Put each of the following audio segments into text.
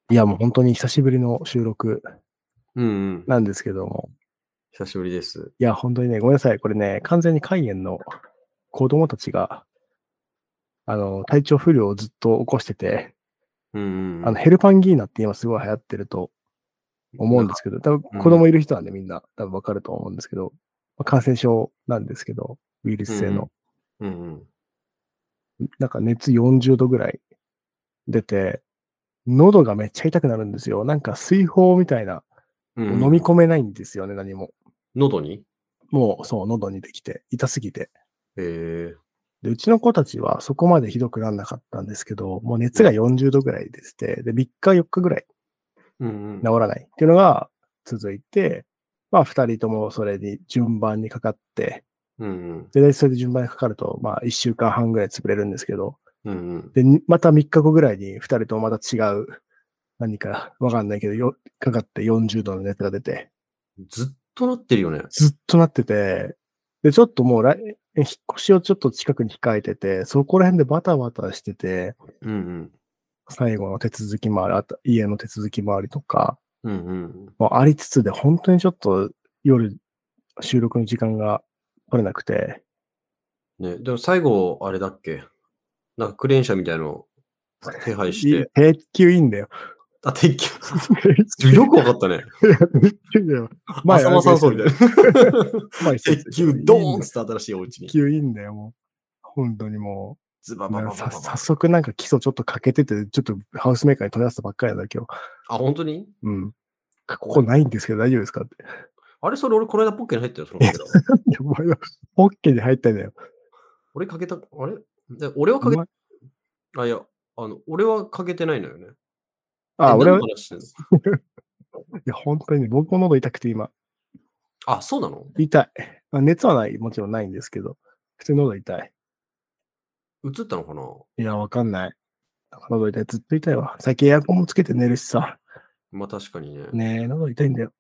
いや、もう本当に久しぶりの収録うんうん。 なんですけども、 久しぶりです。 いや、本当にね、ごめんなさい。これね、完全に肝炎の子供たちが、体調不良をずっと起こしてて、 うんうんヘルパンギーナって今すごい流行ってるとうん。なんか、 思うんですけど、多分うん。 子供いる人はね、みんな多分わかると思うんですけど、感染症なんですけど、ウイルうんうん。 ス性の。 うんうん。 なんか熱40度ぐらい出て、喉がめっちゃ痛くなるんですよ。なんか水泡みたいな、 うんもう飲みうん。 込めないんですよね、何も。 喉にもう、そう、喉にできて、痛すぎて。 へえ。 で、うちの子たちはそこまでひどくなんなかったんですけど、もう熱がうん。 40度ぐらいでして、で、3日4日ぐらいうんうん。 治らないっていうのが続いて、まあ2人ともそれに順番にかかって、 うんうん。 で、それで順番にかかると、まあ1週間半ぐらい潰れるんですけど、 うんうん。 で、また3日後ぐらいに2人ともまた違う何かわかんないけど、かかって40度の熱が出て、 ずっとなってるよね。 ずっとなってて、で、ちょっともう引っ越しをちょっと近くに控えてて、そこら辺でバタバタしてて、 うんうん。 最後の手続き回り、あと家の手続き回りとか、 うんうん。 もありつつで、本当にちょっと夜収録の時間が取れなくて、 ね、でも最後、あれだっけ、なんかクレーン車みたいのを手配して、 定休いいんだよ。 あ、撤去。 定よくわかったね。 定休だよ。前浅間なんか言ってたよ。 山荘みたいな。 前言ってたでしょ。 鉄球ドーンっつって新しいお家に。 定休いいんだよ、もう。本当にもう。 ズババババババ。 早速なんか基礎ちょっと欠けてて、ちょっとハウスメーカーに問い合わせたばっかりなんだ、今日。 あ、ほんとに？ うん。ここ俺ないんですけど大丈夫ですかって。 あれ、それ俺この間ポッケに入ったよ、そのいや、 かけら。 お前はポッケに入ったんだよ。 俺かけたあれ？俺はかけお前、 あ、いや、俺はかけてないのよね。 俺何のは、 話してんの？ いや、本当にね、僕も喉痛くて今、 あ、そうなの？ 痛い。熱はない、もちろんないんですけど、普通に喉痛い。 映ったのかな？ いや、わかんない。喉痛い、ずっと痛いわ。最近エアコンもつけて寝るしさ。 ま、確かにね。 ねえ、喉痛いんだよ。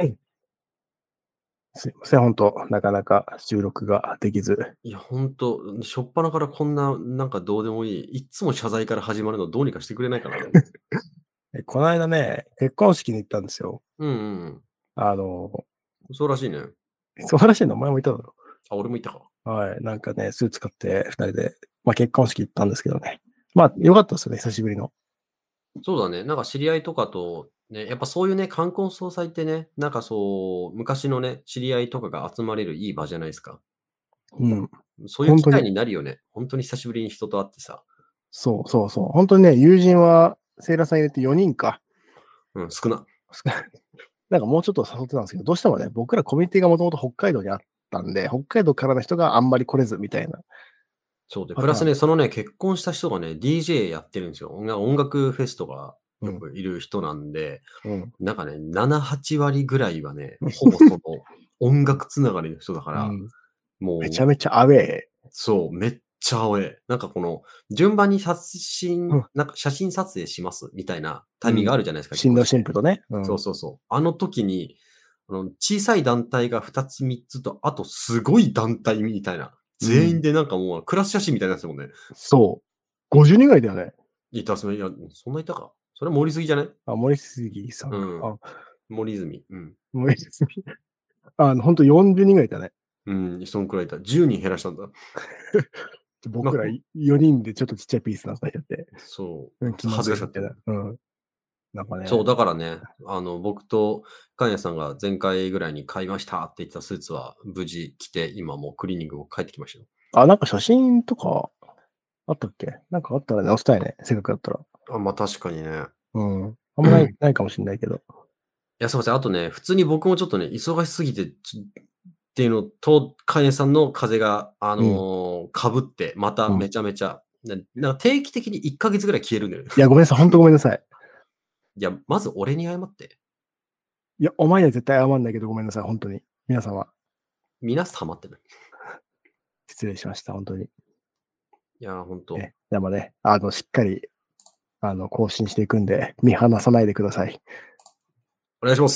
すいません、本当なかなか収録ができず。 いや、ほんと、初っ端からこんな、なんかどうでもいい、いっつも謝罪から始まるのどうにかしてくれないかな。 この間ね、結婚式に行ったんですよ。 うんうんうん。 あの、 そうらしいね。 素晴らしいの、お前もいただろ。 あ、俺もいたか。 はい。なんかね、スーツ買って二人で、まあ結婚式行ったんですけどね。まあ、よかったですよね、久しぶりの。 そうだね、なんか知り合いとかと、ね、やっぱそういうね、冠婚葬祭ってね、なんかそう、昔のね、知り合いとかが集まれるいい場じゃないですか。 うん。 そういう本当に。 機会になるよね。ほんとに久しぶりに人と会ってさ。 そうそうそう。本当にね、友人は、セイラさん入れて4人か。 うん、少な。 なんかもうちょっと誘ってたんですけど、どうしてもね、僕らコミュニティがもともと北海道にあったんで、北海道からの人があんまり来れずみたいなそうで、 パターン。 プラスね、そのね、結婚した人がね、DJ やってるんですよ。音楽フェスとかうん。 よくいる人なんで、 うん。 なんかね、7、8割ぐらいはね、ほぼその音楽つながりの人だから、 うん。めちもう、 ゃめちゃアウェー。 そう、めっちゃアウェイ。なんかこの、順番にうん。 なんか写真撮影しますみたいなタイミングうん。 があるじゃないですか、結新郎婚式って。 新婦とね。うん。 そうそうそう。あの時に、小さい団体が2つ3つと、あとすごい団体みたいな。 うん。 全員でなんかもうクラス写真みたいなやつもんね。 そう。50人ぐらいだよね。 いや、そんないたか。それは盛りすぎじゃない？ 森杉さんか。 うん。森泉。うん。 森杉。ほんと40人ぐらいいたね。 うん、そんくらいいた。10人減らしたんだ。ま、 僕ら4人でちょっとちっちゃいピースなんかやって、 そう、 うん、気ま恥ずいみたいな。 ずかしかったよね。 うん。なんかね、 そう、だからね、僕とカンヤさんが前回ぐらいに買いましたって言ってたスーツは無事着て、今もうクリーニングを帰ってきましたよ。 なんか写真とかあったっけ？なんかあったら直したいね、せっかくだったら。 あ、ま、確かにね。 うん。あんまないかもしんないけど。 いや、すいません。あとね、普通に僕もちょっとね、忙しすぎて、っていうのと、カエさんの風邪が、 うん。 かぶって、またうん。 めちゃめちゃ、なんか定期的に1ヶ月ぐらい消えるんだよね。 いや、ごめんなさい、ほんとごめんなさい。 いや、まず俺に謝って。 いや、お前には絶対謝んないけどごめんなさい、ほんとに。皆様、 皆様ってね。 失礼しました、ほんとに。 いや、ほんと。 でもね、しっかり、更新していくんで、見放さないでください。 お願いします。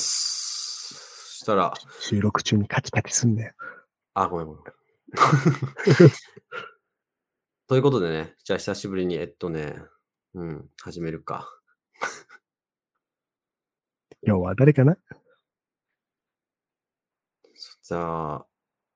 したら、 収録中にカチカチすんなよ。 あ、ごめんごめん。ということでね、じゃあ久しぶりに、始めるか。 今日は誰かな？ じゃあ、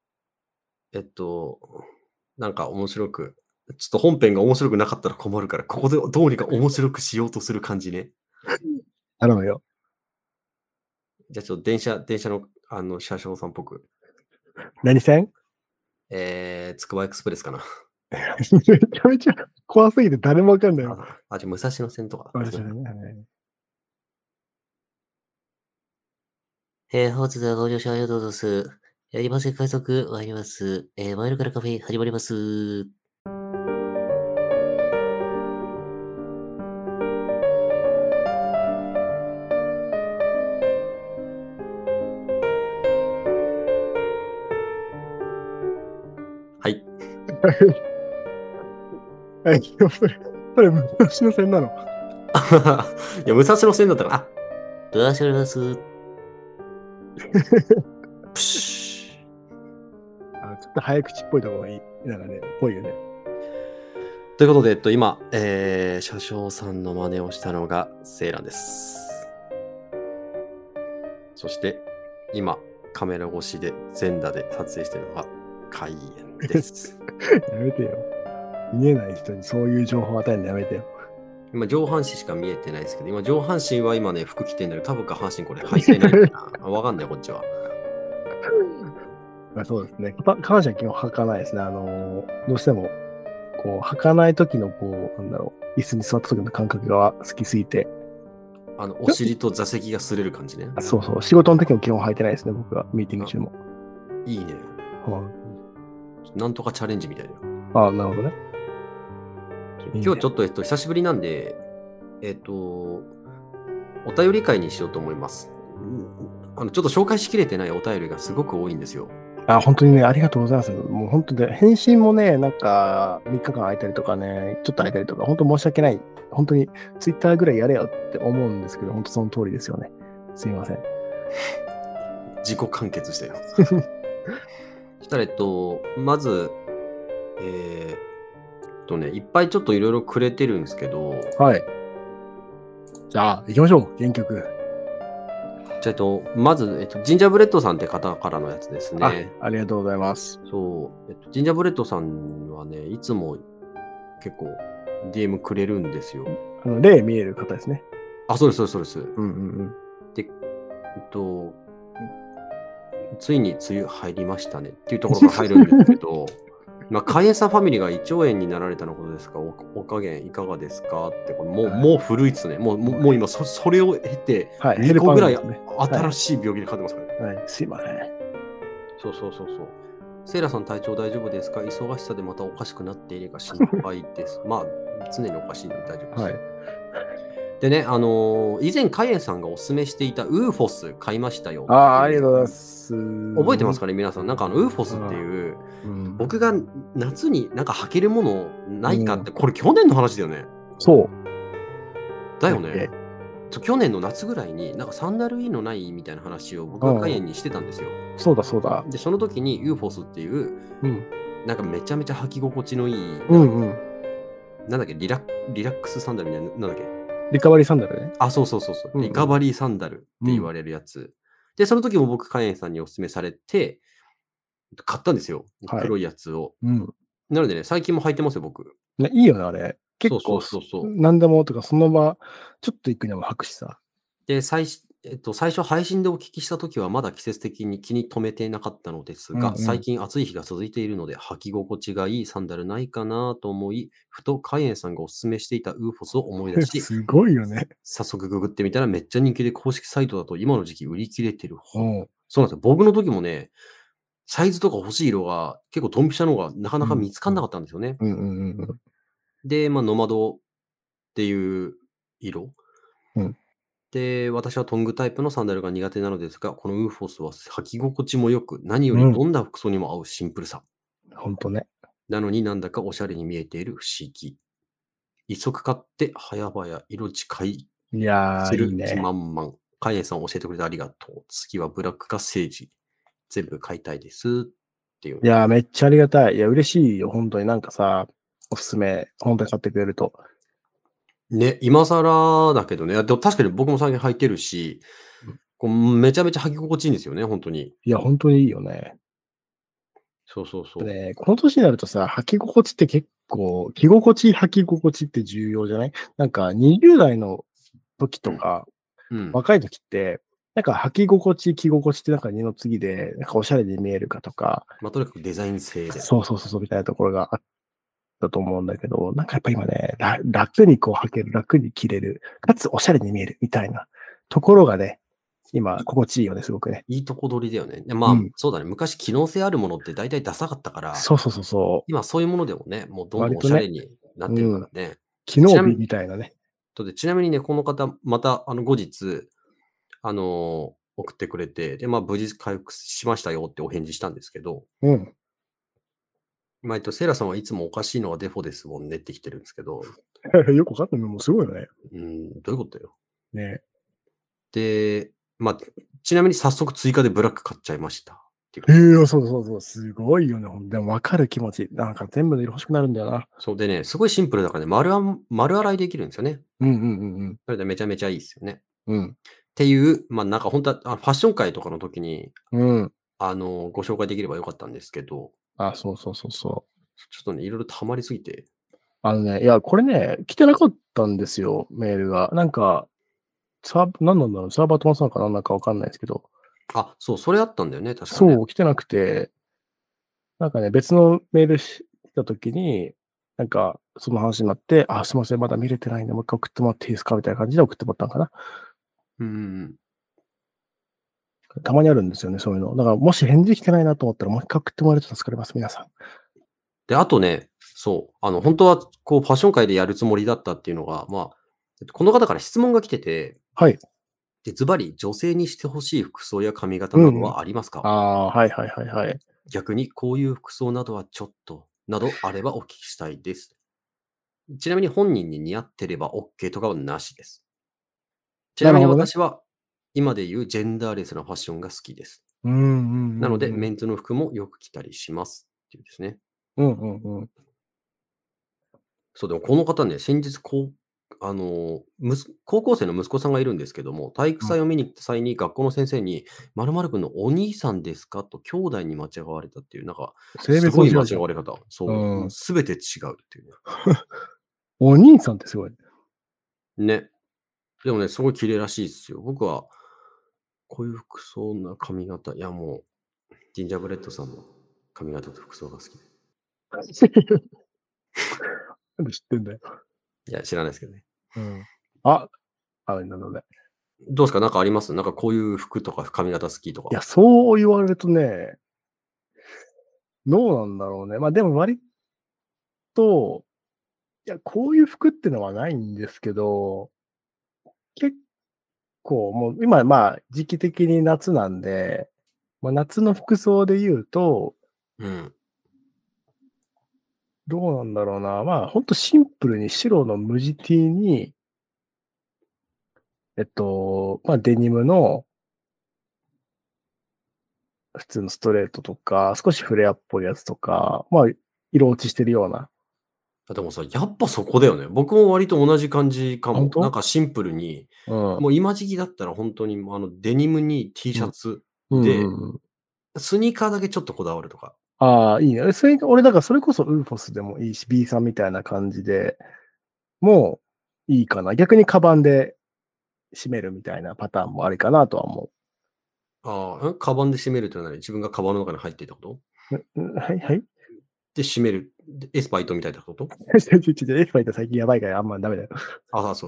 なんか面白く、ちょっと本編が面白くなかったら困るから、ここでどうにか面白くしようとする感じね。 頼むよ。 じゃあちょっと電車の、車掌さんっぽく。 何線？ つくばエクスプレスかな。 めちゃめちゃ怖すぎて誰もわかんないよ。 じゃあ武蔵野線とか。 私はね。 本日はご乗車ありがとうございます。今せ快速参ります。マイルからカフェ始まります。 はい。 はい、それ、武蔵野線なの？ いや、武蔵野線だったら、 ドア閉めます。 プシュちょっと早口っぽいところがいい。なんかね、ぽいよね。 ということで、今、車掌さんの真似をしたのがセイランです。そして、今、カメラ越しで全裸で撮影しているのがカイエンです。 やめてよ。見えない人にそういう情報を与えるのやめてよ。 今、上半身しか見えてないですけど、今、上半身は今ね、服着てんだけど、多分下半身これ履いてないんだな。わかんない、こっちは。 そうですね。下半身は基本履かないですね。どうしても、こう、履かない時の、こう、なんだろう、椅子に座った時の感覚が好きすぎて。 お尻と座席が擦れる感じね。 そうそう。仕事の時も基本履いてないですね、僕は。ミーティング中も。 いいね。なんとかチャレンジみたいな。 なるほどね。 今日ちょっと、久しぶりなんで、お便り会にしようと思います。ちょっと紹介しきれてないお便りがすごく多いんですよ。 本当にね、ありがとうございます。もう本当で、返信もね、なんか、3日間空いたりとかね、ちょっと空いたりとか、本当申し訳ない。本当に、ツイッターぐらいやれよって思うんですけど、本当その通りですよね。すいません。 自己完結したよ。そしたら、まず、いっぱいちょっといろいろくれてるんですけど、 はい。じゃあ、行きましょう。原曲。 じゃあ、まず、ジンジャーブレッドさんって方からのやつですね。 ありがとうございます。 そう、ジンジャーブレッドさんはね、いつも結構 DM くれるんですよ。 例見える方ですね。 そうです、そうです。で、ついに梅雨入りましたねっていうところから入るんですけど、カイエンさんファミリーが胃腸炎になられたのことですか？お加減いかがですかって、これもう古いですね。もう今それを経て、2個ぐらい新しい病気でかかってますからね。 はい、すいません。 そう。セイラさん体調大丈夫ですか？忙しさでまたおかしくなっているか心配です。常におかしいので大丈夫です。 はい。 でね、以前カイエンさんがおすすめしていたウーフォス買いましたよ。 ありがとうございます。 覚えてますかね、皆さん。なんかウーフォスっていう、僕が夏になんか履けるものないかって、これ去年の話だよね。 そう。 だよね。去年の夏ぐらいに、なんかサンダルいいのないみたいな話を僕がカイエンにしてたんですよ。 そうだ。 で、その時にウーフォスっていう、なんかめちゃめちゃ履き心地のいい、なんだっけ、リラックスサンダルみたいな、なんだっけ。 リカバリーサンダルね。 そう。リカバリーサンダルって言われるやつ。で、その時も僕、カイエンさんにお勧めされて、買ったんですよ。黒いやつを。なのでね、最近も履いてますよ、僕。 いいよね、あれ。結構、何でもとか、その場、ちょっと行くにも履くしさ。 で、最初配信でお聞きしたときはまだ季節的に気に留めていなかったのですが、最近暑い日が続いているので履き心地がいいサンダルないかなと思い、ふとカイエンさんがお勧めしていたウーフォスを思い出し、 すごいよね。 早速ググってみたらめっちゃ人気で公式サイトだと今の時期売り切れてる。そうなんですよ。僕の時もね、サイズとか欲しい色が結構ドンピシャのがなかなか見つかんなかったんですよね。で、ノマドっていう色。で、私はトングタイプのサンダルが苦手なのですが、このウーフォスは履き心地も良く、何よりどんな服装にも合うシンプルさ。 本当ね。 なのになんだかおしゃれに見えている不思議。一足買って早々色近いする気満々。カイエンさん教えてくれてありがとう。次はブラックかセージ。全部買いたいですっていう。 いやー、めっちゃありがたい。いや、嬉しいよ。本当になんかさ、おすすめ、本当に買ってくれると。 ね、今更だけどね。でも確かに僕も最近履いてるし、めちゃめちゃ履き心地いいんですよね、本当に。 いや、本当にいいよね。 そうそうそう。 ね、この年になるとさ、履き心地って結構、着心地、履き心地って重要じゃない？なんか20代の時とか、若い時って、なんか履き心地、着心地ってなんか二の次で、なんかおしゃれに見えるかとか、 とにかくデザイン性で。 そうみたいなところがあったと思うんだけど、なんかやっぱ今ね、楽にこう履ける、楽に着れる、かつおしゃれに見えるみたいなところがね、今、心地いいよね、すごくね。 いいとこ取りだよね。そうだね。昔機能性あるものって大体ダサかったから、今そういうものでもね、もうどんどんおしゃれになってるからね。 機能美みたいなね。 ちなみにね、この方、また後日、送ってくれて、で、無事回復しましたよってお返事したんですけど、セイラさんはいつもおかしいのはデフォですもんねって来てるんですけど。 よくわかったのもすごいよね。 どういうことよ。 ね。 で、ちなみに早速追加でブラック買っちゃいました。 そう。すごいよね。でもわかる気持ち。なんか全部の色欲しくなるんだよな。 そうでね、すごいシンプルだからね、丸洗いできるんですよね。それでめちゃめちゃいいですよね。っていう、なんか本当はファッション界とかの時に、ご紹介できればよかったんですけど。 そう。ちょっとね、いろいろ溜まりすぎて。 いや、これね、来てなかったんですよ、メールが。なんか、何なんだろう、サーバー飛ばすのかなんかわかんないですけど。 そう、それあったんだよね、確かに、そう、来てなくて、なんかね、別のメール来た時に、なんか、その話になって、すいません、まだ見れてないんで、もう一回送ってもらっていいですかみたいな感じで送ってもらったのかな。たまにあるんですよね、そういうの。だから、もし返事来てないなと思ったら、もう一回送ってもらえると助かります、皆さん。 で、あとね、そう、本当は、ファッション界でやるつもりだったっていうのが、この方から質問が来てて、で、ズバリ、女性にしてほしい服装や髪型などはありますか？ はい。 逆に、こういう服装などはちょっと、などあればお聞きしたいです。ちなみに本人に似合ってれば OK とかはなしです。ちなみに私は、今で言うジェンダーレスなファッションが好きです。なので、メンズの服もよく着たりしますっていうですね。そう、でもこの方ね、先日高校生の息子さんがいるんですけども、体育祭を見に行った際に学校の先生に、〇〇君のお兄さんですかと兄弟に間違われたっていう、なんか、すごい間違われ方。そう、すべて違うっていうね。 お兄さんってすごい。 ね。でもね、すごい綺麗らしいですよ。僕は、こういう服装な髪型、いやもう、ジンジャーブレッドさんの髪型と服装が好きで。 なんで知ってんだよ。 いや、知らないですけどね。 なんだね。 どうですか？なんかあります？なんかこういう服とか髪型好きとか。 いや、そう言われるとね、どうなんだろうね。でも割と、いや、こういう服ってのはないんですけど、結構もう今、時期的に夏なんで、夏の服装で言うと、どうなんだろうな。ほんとシンプルに白の無地 T に、デニムの普通のストレートとか、少しフレアっぽいやつとか、色落ちしてるような。 でもさ、やっぱそこだよね。僕も割と同じ感じかも。 本当？ なんかシンプルに、もう今時期だったら本当にデニムに T シャツで、スニーカーだけちょっとこだわるとか。 いいね。俺だからそれこそウーフォスでもいいし、B さんみたいな感じで、もういいかな。逆にカバンで締めるみたいなパターンもありかなとは思カバンで締めるというのは自分がカバンの中に入っていたこと？ はい。 で、締める。エスパイトみたいなこと？ エスパイって最近やばいからあんまダメだよ。 そう。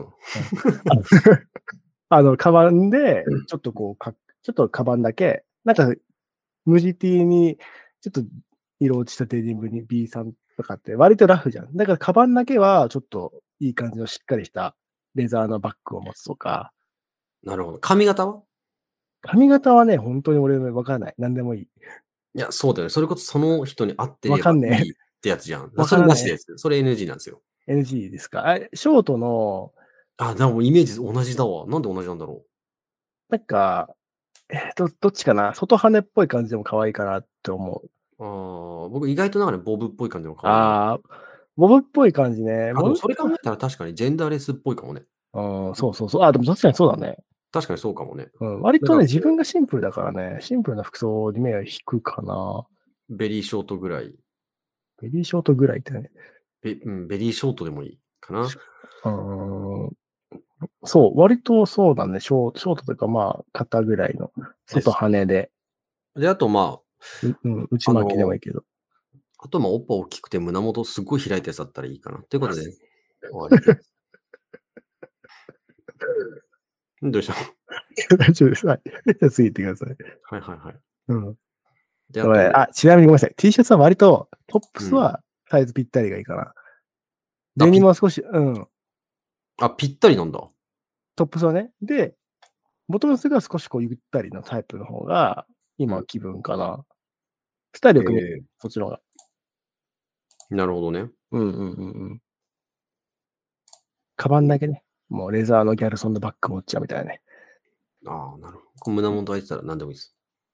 カバンで、ちょっとちょっとカバンだけ、なんか、無地 T に、ちょっと色落ちたデニムに B さんとかって割とラフじゃん。だからカバンだけはちょっといい感じのしっかりしたレザーのバッグを持つとか。 なるほど。髪型は？ 髪型はね、本当に俺わからない。何でもいい。 いや、そうだよね。それこそその人に合ってればいいってやつじゃん。それなしです。それ NG なんですよ。 NG ですか？ショートの、 でもイメージ同じだわ。なんで同じなんだろう。 なんか、どっちかな？外羽っぽい感じでも可愛いかなって思う。 僕意外となんかね、ボブっぽい感じの可愛い。 ボブっぽい感じね。 でもそれ考えたら確かにジェンダーレスっぽいかもね。 そうそうそう。でも確かにそうだね。 確かにそうかもね。 割とね、自分がシンプルだからね、シンプルな服装に目が引くかな。 ベリーショートぐらい。 ベリーショートぐらいってね。 ベリーショートでもいいかな。 そう、割とそうだね。ショートというか、まあ、肩ぐらいの、外羽で。 で、あとまあ、 内巻きでもいいけど。 あとまあ、おっぱ大きくて胸元すっごい開いたやつだったらいいかな。ということで、終わりです。どうした大丈夫です。はい。じゃあ次行ってください。 はいはいはい。 でもね、ちなみにごめんなさい。T シャツは割と、トップスはサイズぴったりがいいかな。デニムは少し、 ぴったりなんだ。 トップスはね。で、ボトムスが少しこうゆったりのタイプの方が、今は気分かな。スタイルよく見える。そっちの方が。 なるほどね。 カバンだけね。もうレザーのギャルソンのバッグ持っちゃうみたいなね。 なるほど。胸元開いてたら何でもいいです。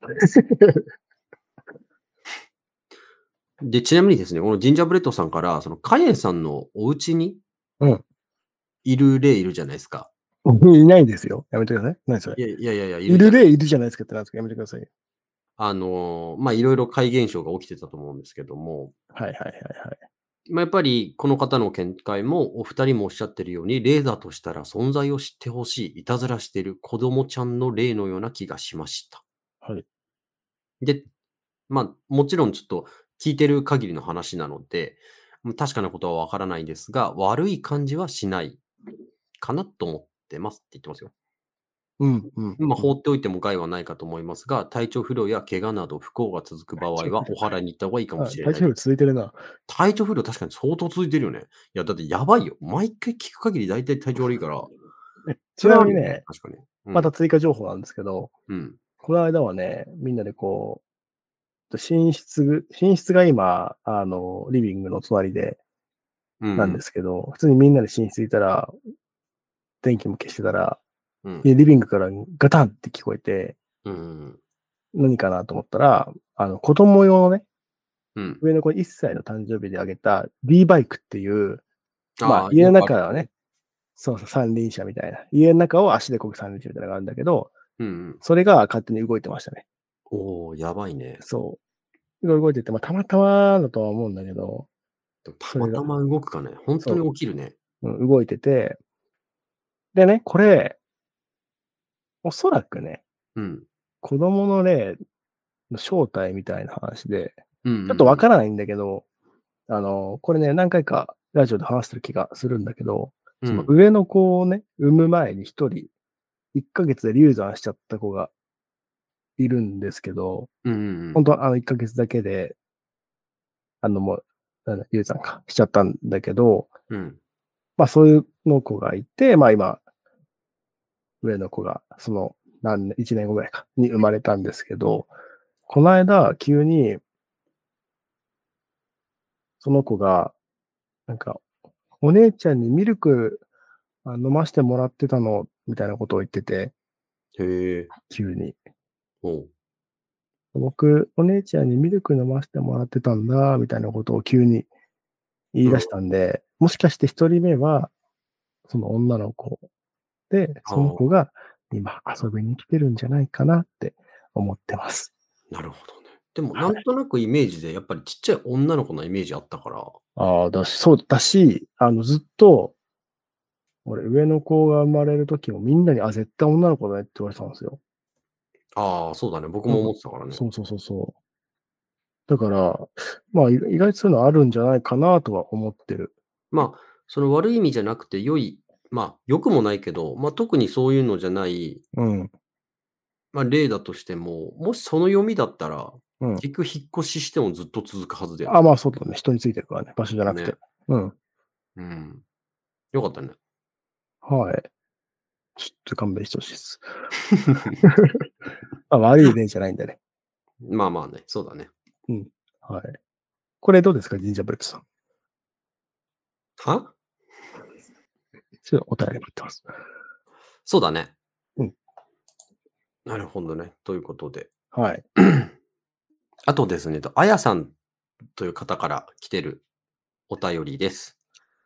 で、ちなみにですね、このジンジャーブレッドさんから、そのカイエンさんのお家にいる例いるじゃないですか。 いないですよ。やめてください。何それ。 いや、 いる例いるじゃないですかってなんですか。やめてください。 まあ、いろいろ怪現象が起きてたと思うんですけども。まあ、やっぱり、この方の見解も、お二人もおっしゃってるように、例だとしたら存在を知ってほしい、いたずらしてる子供ちゃんの例のような気がしました。で、まあ、もちろんちょっと聞いてる限りの話なので、確かなことはわからないですが、悪い感じはしないかなと思ってますって言ってますよ。まあ、放っておいても害はないかと思いますが、体調不良や怪我など不幸が続く場合は、お祓いに行った方がいいかもしれない。 体調不良続いてるな。 体調不良確かに相当続いてるよね。いや、だってやばいよ。毎回聞く限り大体体調悪いから。 ちなみにね、 確かに。 また追加情報なんですけど、この間はね、みんなでこう、寝室が今、リビングの隣で、なんですけど、普通にみんなで寝室いたら、電気も消してたら、リビングからガタンって聞こえて、何かなと思ったら、子供用のね、上の子1歳の誕生日であげた D バイクっていう、まあ家の中はね、そうそう、三輪車みたいな。家の中を足で漕ぐ三輪車みたいなのがあるんだけど、それが勝手に動いてましたね。 やばいね。 そう。動いてて、まあたまたまだとは思うんだけど、 たまたま動くかね。本当に起きるね。 動いてて、でね、これ、おそらくね、子供の例の正体みたいな話で、ちょっとわからないんだけど、これね、何回かラジオで話してる気がするんだけど、その上の子をね、産む前に一人、1ヶ月で流産しちゃった子がいるんですけど、本当は1ヶ月だけで、もう、流産しちゃったんだけど、まあそういうの子がいて、まあ今、上の子が、その、1年後ぐらいか、に生まれたんですけど、この間、急に、その子が、なんか、お姉ちゃんにミルク飲ましてもらってたの、みたいなことを言ってて、急に。僕、お姉ちゃんにミルク飲ませてもらってたんだ、みたいなことを急に言い出したんで、もしかして一人目は、その女の子で、その子が今遊びに来てるんじゃないかなって思ってます。 なるほどね。でも、なんとなくイメージで、やっぱりちっちゃい女の子のイメージあったから。 そうだし、ずっと、俺、上の子が生まれる時もみんなに、絶対女の子だねって言われてたんですよ。 そうだね。僕も思ってたからね。 そう。だから、まあ、意外とそういうのあるんじゃないかなとは思ってる。 まあ、その悪い意味じゃなくてまあ、良くもないけど、まあ特にそういうのじゃない、まあ例だとしても、もしその読みだったら、結局引っ越ししてもずっと続くはずだよね。 まあそうだね。人についてるからね。場所じゃなくて。 よかったね。 はい。ちょっと勘弁してほしいです。悪い遺伝じゃないんだね。 まあね、そうだね。 はい。これどうですか、ジンジャーブレッドさん。 は？ ちょっとお便り待ってます。 そうだね。なるほどね。ということで。 はい。 あとですね、あやさんという方から来てるお便りです。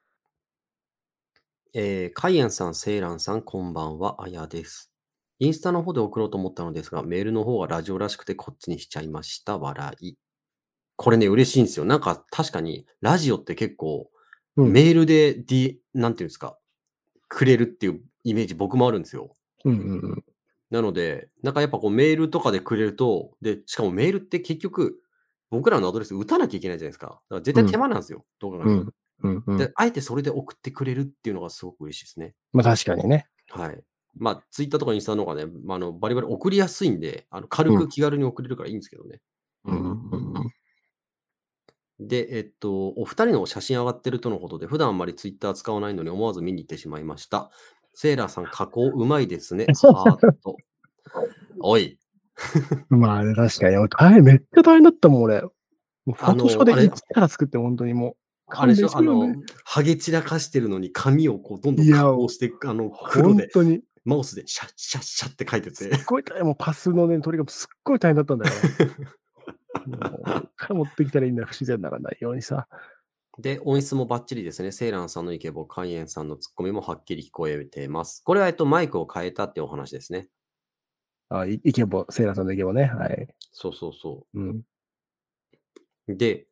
カイエンさん、セイランさん、こんばんは、あやです。インスタの方で送ろうと思ったのですが、メールの方がラジオらしくてこっちにしちゃいました。笑い。これね、嬉しいんですよ。なんか確かに、ラジオって結構、メールで、なんていうんですか、くれるっていうイメージ僕もあるんですよ。なので、なんかやっぱこうメールとかでくれると、で、しかもメールって結局、僕らのアドレス打たなきゃいけないじゃないですか。だから絶対手間なんですよ。どう考えても。で、あえてそれで送ってくれるっていうのがすごく嬉しいですね。 まあ確かにね。 はい。まあ、ツイッターとかインスタの方がね、バリバリ送りやすいんで、軽く気軽に送れるからいいんですけどね。で、お二人の写真上がってるとのことで、普段あんまりツイッター使わないのに思わず見に行ってしまいました。セーラーさん、加工うまいですね。ハート。おい。 まあね、確かに。めっちゃ大変だったもん、俺。もうフォトショーで一から作って、本当にもう。 あれでしょ、ハゲ散らかしてるのに紙をこうどんどん加工して、黒でマウスでシャッシャッシャッって書いてて。 すっごい大変、もうパスのね、取りがすっごい大変だったんだよね。もう持ってきたらいいんだよ、不自然ならないようにさ。 で、音質もバッチリですね。セイランさんのイケボ、カイエンさんのツッコミもはっきり聞こえています。これは、マイクを変えたってお話ですね。 イケボ、セイラさんのイケボね。はい。 そうそうそう。 うん。 で、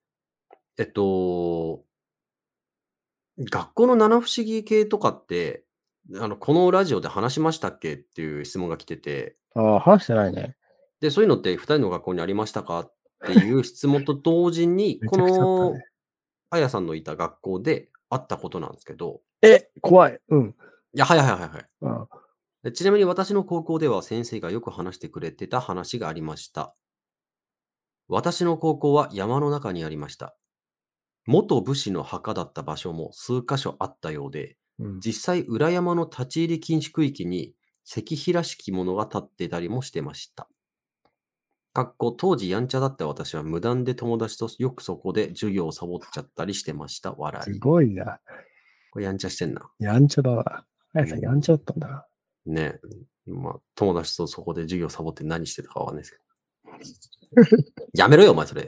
学校の七不思議系とかって、このラジオで話しましたっけっていう質問が来てて。 ああ、話してないね。 で、そういうのって2人の学校にありましたかっていう質問と同時に、この、あやさんのいた学校であったことなんですけど。 怖い。うん。 いや、はい。ちなみに私の高校では先生がよく話してくれてた話がありました。私の高校は山の中にありました。元武士の墓だった場所も数箇所あったようで、実際裏山の立ち入り禁止区域に石碑らしきものが立ってたりもしてました。当時やんちゃだった私は無断で友達とよくそこで授業をサボっちゃったりしてました。笑い。 すごいな。 これやんちゃしてんな。 やんちゃだな。あやさんやんちゃだったんだな。 ねえ。まあ、友達とそこで授業サボって何してたかわかんないですけど。やめろよ、お前それ。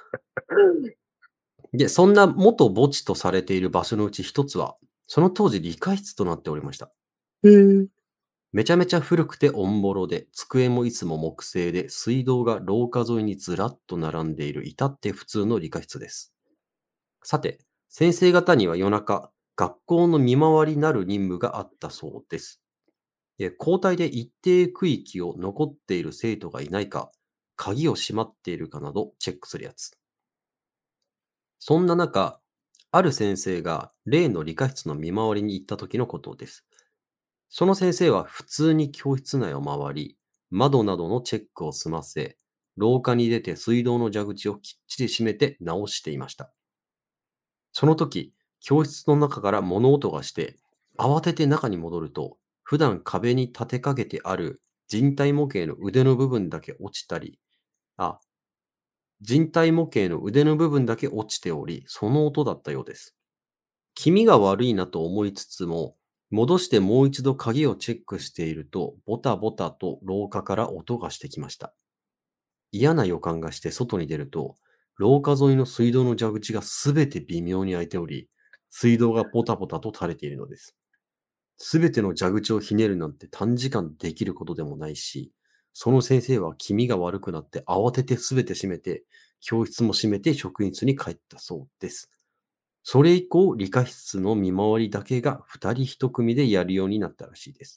で、そんな元墓地とされている場所のうち一つは、その当時理科室となっておりました。めちゃめちゃ古くてオンボロで、机もいつも木製で、水道が廊下沿いにずらっと並んでいる至って普通の理科室です。さて、先生方には夜中、学校の見回りなる任務があったそうです。交代で一定区域を残っている生徒がいないか、鍵を閉まっているかなどチェックするやつ。そんな中、ある先生が例の理科室の見回りに行った時のことです。その先生は普通に教室内を回り、窓などのチェックを済ませ、廊下に出て水道の蛇口をきっちり閉めて直していました。その時、教室の中から物音がして、慌てて中に戻ると、普段壁に立てかけてある人体模型の腕の部分だけ落ちたり、人体模型の腕の部分だけ落ちており、その音だったようです。気味が悪いなと思いつつも、戻してもう一度鍵をチェックしていると、ボタボタと廊下から音がしてきました。嫌な予感がして外に出ると、廊下沿いの水道の蛇口がすべて微妙に開いており、水道がポタポタと垂れているのです。すべての蛇口をひねるなんて短時間できることでもないし、その先生は気味が悪くなって慌ててすべて閉めて、教室も閉めて職員室に帰ったそうです。それ以降、理科室の見回りだけが2人1組でやるようになったらしいです。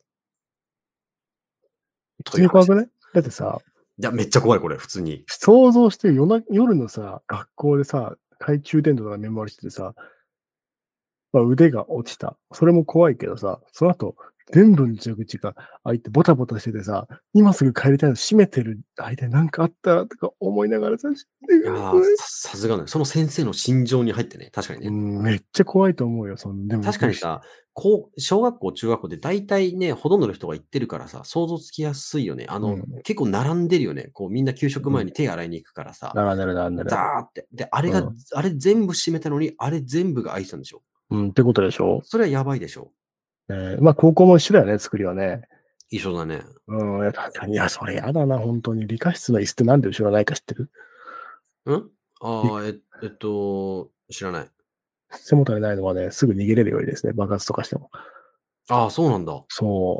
普通に怖くない？だってさ、 いや、めっちゃ怖い、これ、普通に。 想像して夜のさ、学校でさ、懐中電灯とか見回りしててさ、腕が落ちた。それも怖いけどさ、その後、全部の蛇口が開いてボタボタしててさ、今すぐ帰りたいの閉めてる間に何かあったとか思いながらさ、 さすがね。その先生の心情に入ってね。確かにね。 めっちゃ怖いと思うよ。 でも確かにさ、小学校、中学校で大体ね、ほとんどの人が行ってるからさ、想像つきやすいよね。結構並んでるよね。みんな給食前に手洗いに行くからさ。 並んでる。 ザーって。で、あれ全部閉めたのに、あれ全部が開いてたんでしょ。 ってことでしょ。 それはやばいでしょ。 高校も一緒だよね、作りはね。 一緒だね。 いや、それやだな、本当に。理科室の椅子ってなんで後ろないか知ってる？ 知らない。 背もたれないのはね、すぐ逃げれるようにですね、爆発とかしても。 ああ、そうなんだ。 そう。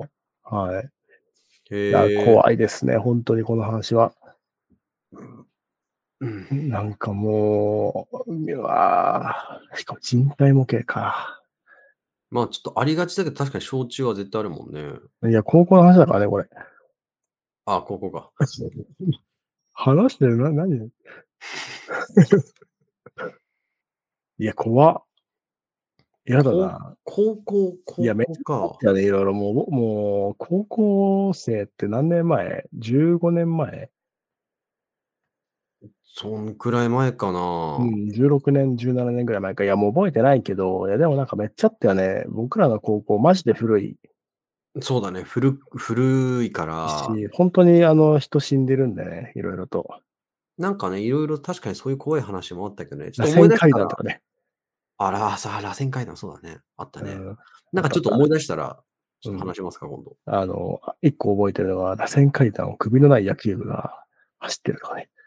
はい。いや、 へえ。 怖いですね、本当にこの話は。 うん。 なんかもう、うわしかも人体模型か。 まあ、ちょっとありがちだけど、確かに焼酎は絶対あるもんね。 いや、高校の話だからね、これ。 ああ、ここか。 話してる何いや、怖っ。やだな。いや、めっちゃあっ高校か。 たよね、いろいろ。もう、高校生って何年前？ 15 年前？ そんくらい前かな。 16年、17年ぐらい前か。いや、もう覚えてないけど、いや、でもなんかめっちゃあったよね。僕らの高校、マジで古いそうだね、古いから、 し、本当に人死んでるんでね、いろいろと。 なんかね、いろいろ確かにそういう怖い話もあったけどね、ちょっと思い螺旋出したら、 階段とかね。 螺旋階段、そうだね。あったね。 うん。あったあった。 なんかちょっと思い出したら、ちょっとうん。 話しますか、今度。 一個覚えてるのは、螺旋階段を首のない野球部が走ってるとかね。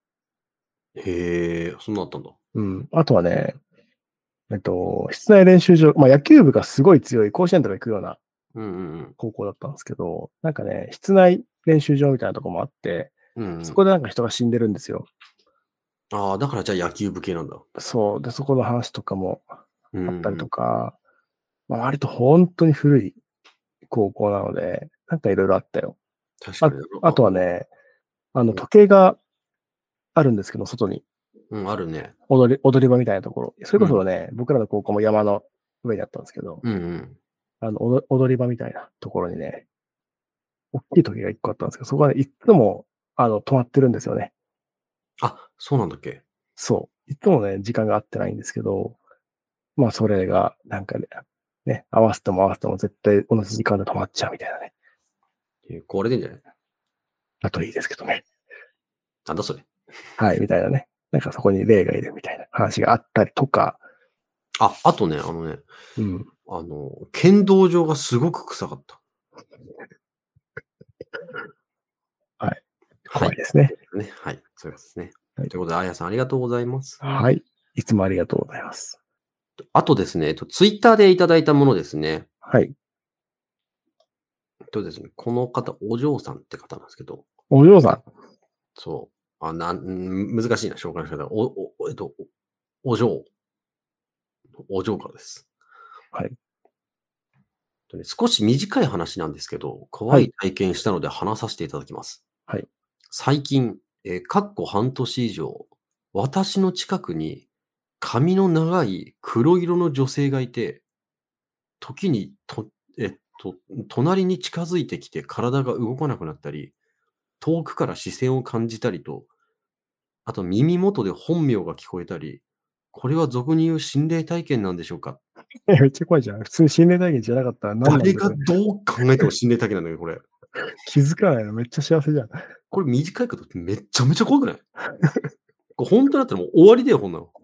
へえ、そんなあったんだ。 うん。あとはね、室内練習場、まあ野球部がすごい強い、甲子園とか行くようなうんうんうん。 高校だったんですけど、なんかね、室内練習場みたいなとこもあって、 うんうん。 そこでなんか人が死んでるんですよ。 ああ、だからじゃあ野球部系なんだ。 そう。で、そこの話とかもうんあったりうん。 とか、まあ、割と本当に古い高校なので、なんかいろいろあったよ。 確かに。 あとはね、 うん時計があるんですけど、外に。 うん、あるね。 踊り場みたいなところ。それうん。 こそね、僕らの高校も山の上にあったんですけど、 うんうん。 踊り場みたいなところにね、大きい時計が一個あったんですけど、そこはね、いつも、止まってるんですよね。 あ、そうなんだっけ？ そう。いつもね、時間が合ってないんですけど、まあ、それが、なんかね、合わせても合わせても絶対同じ時間で止まっちゃうみたいなね。 壊れてんじゃない？ だといいですけどね。 なんだそれ。 はい、みたいなね。なんかそこに霊がいるみたいな話があったりとか、 あとね、 うん。 剣道場がすごく臭かった。 はい。 はい。 怖いですね。 ね、はい、そうですね。 はい。 ということで、あやさんありがとうございます。 はい。いつもありがとうございます。 あとですね、ツイッターでいただいたものですね。 はい。 ですね、この方、お嬢さんって方なんですけど、 お嬢さん。 そう、難しいな、紹介の仕方。お嬢、お嬢からです。 はい。 少し短い話なんですけど、 はい。 怖い体験したので話させていただきます。 はい。 最近、かっこ半年以上、私の近くに髪の長い黒色の女性がいて、時に隣に近づいてきて体が動かなくなったり、遠くから視線を感じたりと、あと耳元で本名が聞こえたり、これは俗に言う心霊体験なんでしょうか？ めっちゃ怖いじゃん。普通に心霊体験じゃなかったら何なん誰がだこれ。 どう考えても心霊体験なんだけど、これ。 気づかないのめっちゃ幸せじゃん。 これ短いことってめっちゃめちゃ怖くない？これ本当だったらもう終わりだよ、こんなの。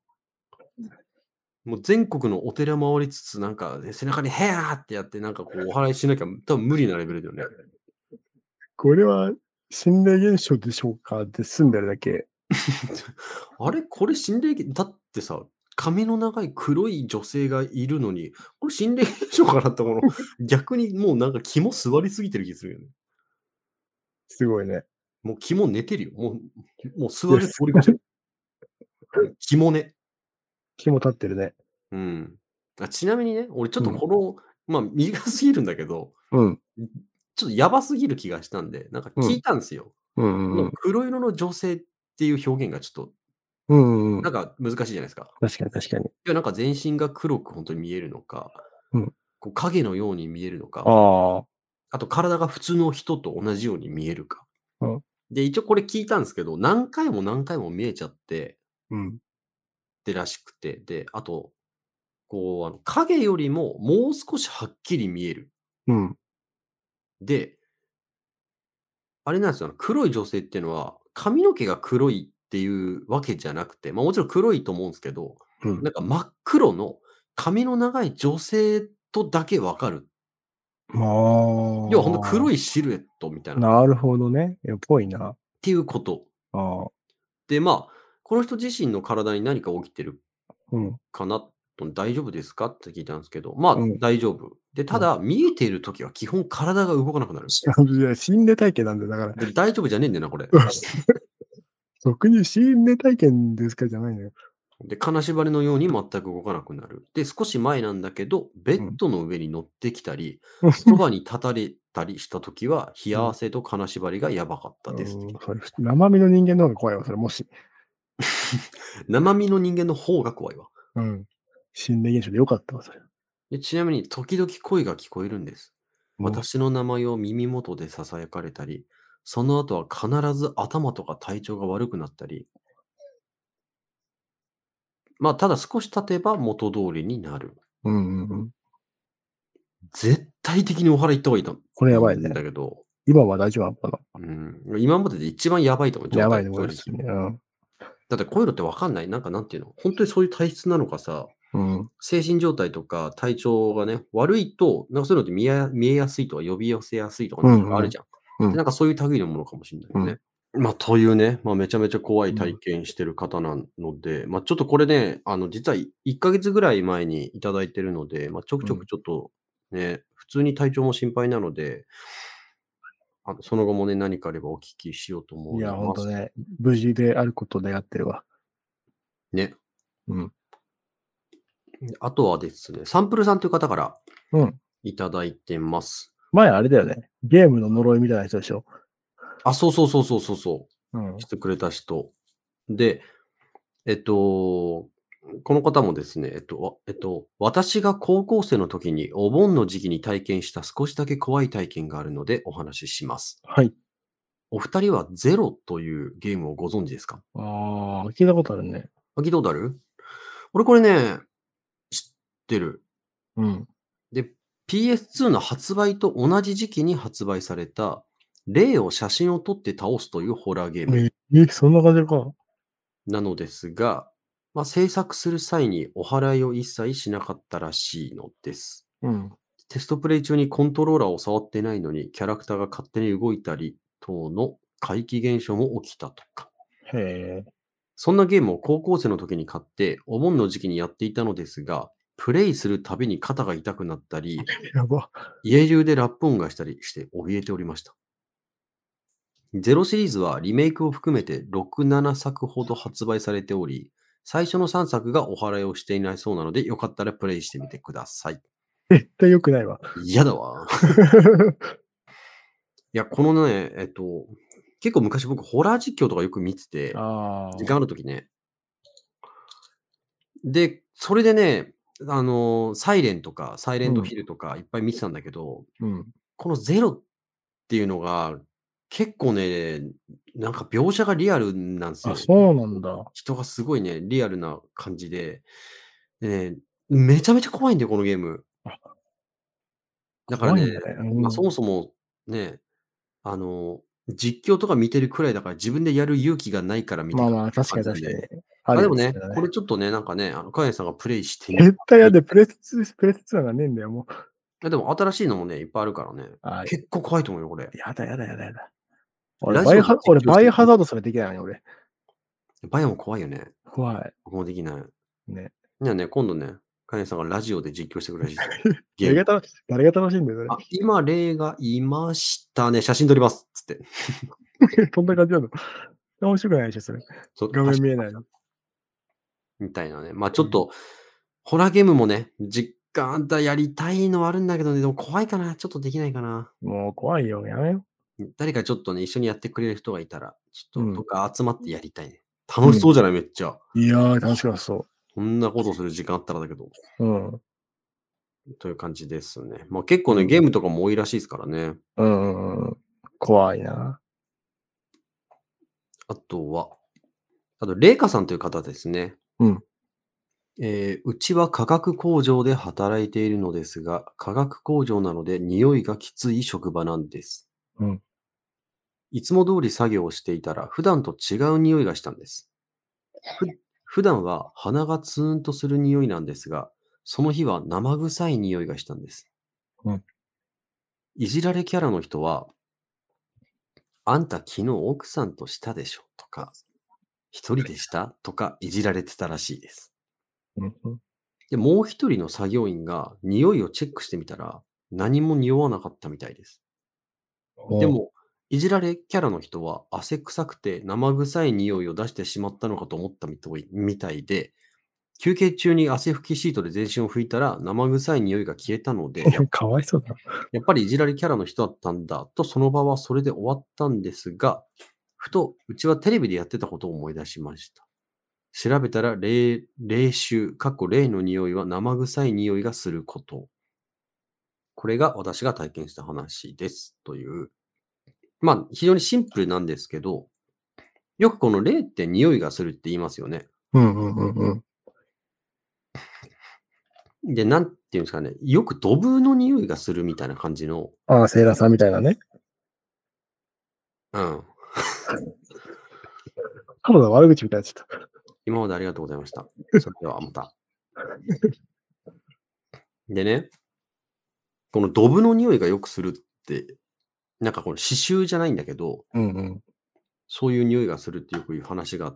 もう全国のお寺回りつつ、なんか、ね、背中にヘアーってやって、なんかこうお祓いしなきゃ多分無理なレベルだよね。 これは心霊現象でしょうかで済んでるだけ。 あれ、これ心霊だってさ、髪の長い黒い女性がいるのに、これ心霊現象かなって、逆にもうなんか肝座りすぎてる気するよね。 すごいね。 もう肝寝てるよ。もういや、 座る通り越してる。肝ね。 気も立ってるね。 うん。ちなみにね、俺ちょっうん。 とまあ短すぎるんだけど、 うん。 ちょっとやばすぎる気がしたんで、なんか聞うん。 いたんですよ。 うんうんうん。 黒色の女性っていう表現がちょっと、 うんうん。 なんか難しいじゃないですか。 確かに確かに。 なんか全身が黒く本当に見えるのか、 うん。 こう影のように見えるのか、 ああ。 あと体が普通の人と同じように見えるか。 うん。 で、一応これ聞いたんですけど、何回も何回も見えちゃってうん。 ってらしくて、で、あと、影よりももう少しはっきり見える。 うん。 で、あれなんですよ、黒い女性っていうのは、髪の毛が黒いっていうわけじゃなくて、まあ、もちろん黒いと思うんですけど、 うん。 なんか真っ黒の髪の長い女性とだけ分かる。要はほんと黒ああ。 いシルエットみたいな、っなるほどね。ぽいな。 ていうこと。 ああ。 で、まあ、この人自身の体に何か起きてるうん。 かなっ大丈夫ですかって聞いたんですけど、まあ、大丈夫。で、ただ、見えているときは基本体が動かなくなる。 いや、心霊体験なんだよ、だから。 で、大丈夫じゃねえんだよな、これ。 俗に心霊体験ですかじゃないのよ。 で、金縛りのように全く動かなくなる。で、少し前なんだけど、ベッドの上に乗ってきたり、そばに立たれたりしたときは、冷や汗と金縛りがやばかったです。 それ生身の人間の方が怖いわ、それもし。 生身の人間の方が怖いわ。 心霊現象でよかったわ、それ。 で、ちなみに、時々声が聞こえるんです。私の名前を耳元で囁かれたり、その後は必ず頭とか体調が悪くなったり、まあ、ただ少し経てば元通りになる。絶対的にお祓い行った方がいいとこれやばいね。 んだけど、 今は大丈夫かな。今までで一番やばいと思う。 やばいね、 正直これね。 だってこういうのってわかんない。なんていうの本当にそういう体質なのかさ、精神状態とか体調がね、悪いと、なんかそういうのって見えやすいとか呼び寄せやすいとかあるじゃん。でなんかそういう類のものかもしれないよね。まあ、というね、まあ、めちゃめちゃ怖い体験してる方なので、まあ、ちょっとこれね、実は1ヶ月ぐらい前にいただいてるので、まあ、ちょくちょくちょっとね、普通に体調も心配なので、その後もね、何かあればお聞きしようと思いいや、ほんます。 とね、無事であることを願ってるわ。 ね。あとはですね、サンプルさんという方からいただいてます。 前あれだよね。ゲームの呪いみたいな人でしょ。 そうそうそうそうそうそう。してくれた人。で、この方もですね、私が高校生の時にお盆の時期に体験した少しだけ怖い体験があるのでお話しします。 はい。 お二人はゼロというゲームをご存知ですか？ 聞いたことあるね。 聞いたことある？俺これね、知ってる。で、PS2 の発売と同じ時期に発売された、霊を写真を撮って倒すというホラーゲームそんな感じか。 なのですが、まあ、制作する際にお祓いを一切しなかったらしいのです。テストプレイ中にコントローラーを触ってないのに、キャラクターが勝手に動いたり等の怪奇現象も起きたとか。 へえ。 そんなゲームを高校生の時に買って、お盆の時期にやっていたのですが、プレイするたびに肩が痛くなったり、 やば。 家中でラップ音がしたりして怯えておりました。ゼロシリーズはリメイクを含めて6、7作ほど発売されており、最初の3作がお祓いをしていないそうなので、よかったらプレイしてみてください。 絶対良くないわ。 嫌だわ。いや、このね、結構昔僕ホラー実況とかよく見てて、時間あるときね。で、それでね、サイレンとか、サイレントヒルとかいっぱい見てたんだけど、このゼロっていうのが、結構ね、なんか描写がリアルなんですよ。 そうなんだ。 人がすごいね、リアルな感じで、でね、めちゃめちゃ怖いんだよ、このゲーム。だからね、ま、そもそもね、あの、実況とか見てるくらいだから、自分でやる勇気がないから見てる確かに感じで。 あでもね、これちょっとね、なんかね、カヤさんがプレイしてみ絶対やで、プレス2がねえんだよ、もう。 でも新しいのもね、いっぱいあるからね。結構怖いと思うよ、これ。 やだ。 ラジオで俺、バイオハザードすらできないのよ、俺。 バイオも怖いよね。 怖い。 僕もできない。 ね。 じゃあね、今度ね、カヤさんがラジオで実況してくれるらしいですよ。誰が楽しいんだよ、それ。 今、霊がいましたね。写真撮ります。つって。 そんな感じなの。面白くないでしょ、それ。画面見えないの。 みたいなね。まあちょっと、ホラーゲームもね、実感あったらやりたいのはあるんだけどね、でも怖いかな。ちょっとできないかな。 もう怖いよ、やめよ。 誰かちょっとね、一緒にやってくれる人がいたら、ちょっと、とか集まってやりたいね。楽しそうじゃない、めっちゃ。 いやー、楽しかそう。 こんなことする時間あったらだけど。という感じですね。まあ結構ね、ゲームとかも多いらしいですからね。 怖いな。 あと、レイカさんという方ですね。うちは化学工場で働いているのですが、化学工場なので匂いがきつい職場なんです。いつも通り作業をしていたら、普段と違う匂いがしたんです。普段は鼻がツーンとする匂いなんですが、その日は生臭い匂いがしたんです。いじられキャラの人は、あんた昨日奥さんとしたでしょとか、一人でしたとかいじられてたらしいです。 で、もう一人の作業員が匂いをチェックしてみたら、何も匂わなかったみたいです。でも、いじられキャラの人は汗臭くて生臭い匂いを出してしまったのかと思ったみたいで、休憩中に汗拭きシートで全身を拭いたら生臭い匂いが消えたので、 かわいそうだ。 やっぱりいじられキャラの人だったんだと、その場はそれで終わったんですが、ふと、うちはテレビでやってたことを思い出しました。調べたら、霊臭、霊の匂いは生臭い匂いがすること。これが私が体験した話です。という。まあ、非常にシンプルなんですけど、よくこの霊って匂いがするって言いますよね。 うんうんうんうん。 で、なんていうんですかね。よくドブの匂いがするみたいな感じの。 ああ、セイラさんみたいなね。 うん。 ただの悪口みたいになっちゃった。 今までありがとうございました。それではまた。でね、このドブの匂いがよくするって、なんかこの刺繍じゃないんだけど、 うんうん。 そういう匂いがするってよくいう話があって、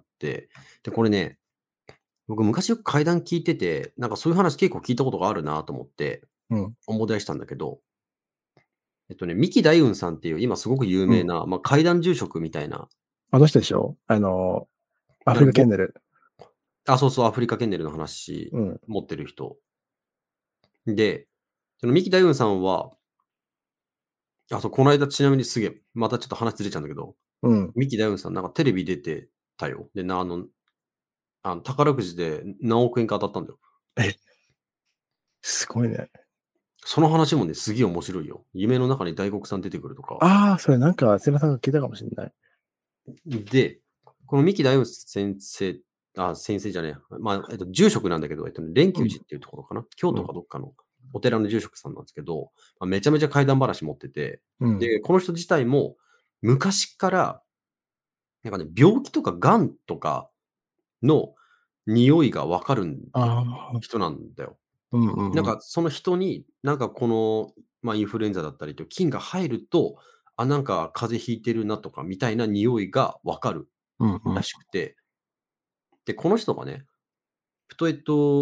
で、これね、僕昔よく怪談聞いてて、なんかそういう話結構聞いたことがあるなと思ってうん。 思い出したんだけど、三木大雲さんっていう今すごく有名な、まあ、怪談住職みたいな、 あの人でしょアフリカケンネル。 そうそう、アフリカケンネルの話うん。 持ってる人。で、その三木大雲さんは、そう、この間ちなみにすげえ、またちょっと話ずれちゃうんだけど、 うん。 三木大雲さんなんかテレビ出てたよ。で、宝くじで何億円か当たったんだよ。 え、すごいね。 その話もね、すげえ面白いよ。夢の中に大黒さん出てくるとか。 ああ、それなんか、セイラさんが聞いたかもしれない。 で、この三木大雲先生、先生じゃねえや。まあ、住職なんだけど、蓮久寺っていうところかな。京都かどっかのお寺の住職さんなんですけど、まあ、めちゃめちゃ怪談話持ってて、 うん。 で、この人自体も昔から、なんかね、病気とか癌とかの匂いがわかるああ。 人なんだよ。 うんうんうん。 なんかその人に、なんかこの、まあ、インフルエンザだったりと菌が入ると、なんか風邪ひいてるなとかみたいな匂いがわかるらうんうん。 しくて、で、この人がね、ふと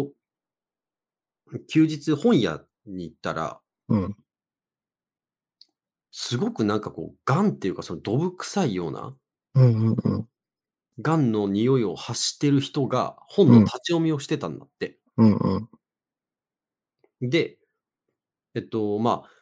休日本屋に行ったら、 うん。 すごくなんかこう、癌っていうか、そのどぶ臭いような、 うんうんうん。 癌の匂いを発してる人が本のうん。 立ち読みをしてたんだって。 うんうん。 で、まあ、